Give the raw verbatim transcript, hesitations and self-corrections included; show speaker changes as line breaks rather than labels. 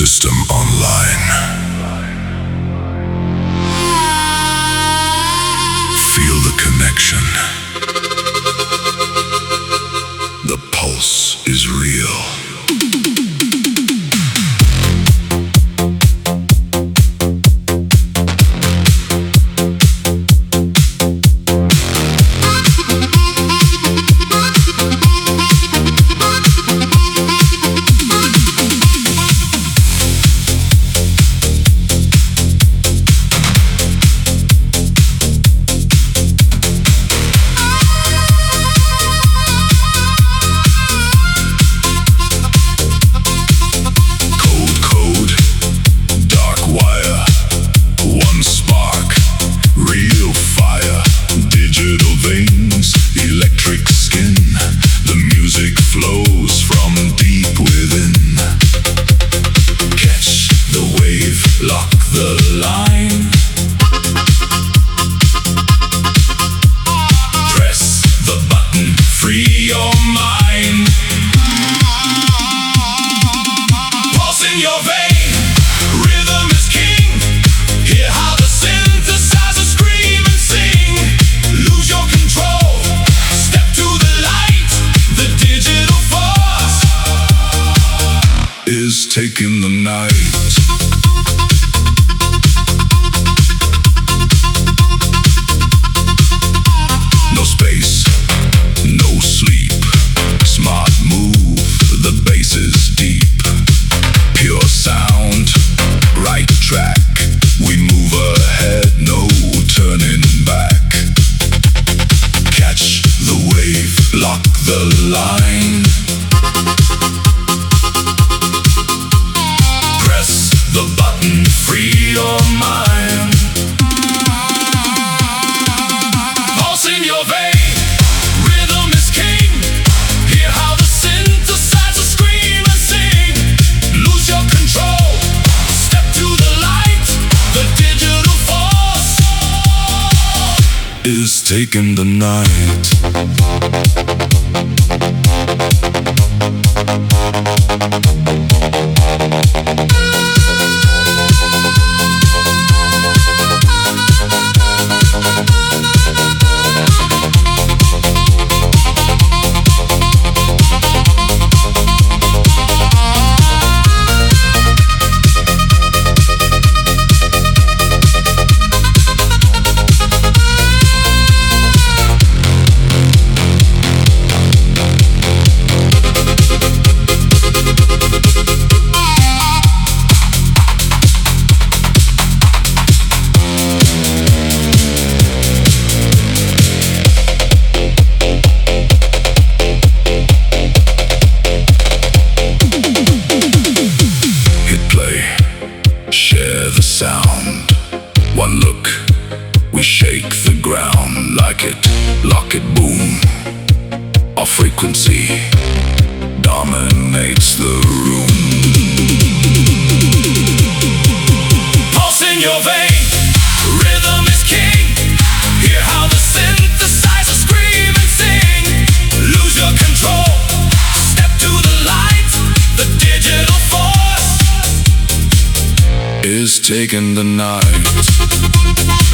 System online. Feel the connection. The pulse is real. Taking the night. No space, no sleep. Smart move, the bass is deep. Pure sound, right track. We move ahead, no turning back. Catch the wave, lock the line. The button, free your mind. Pulse in your vein, rhythm is king. Hear how the synthesizer scream and sing. Lose your control, step to the light. The digital force is taking the night. One look, we shake the ground. Like it, lock it, boom. Our frequency dominates the room. Pulse in your vein, rhythm is king. Hear how the synthesizer scream and sing. Lose your control, step to the light. The digital force is taking the night.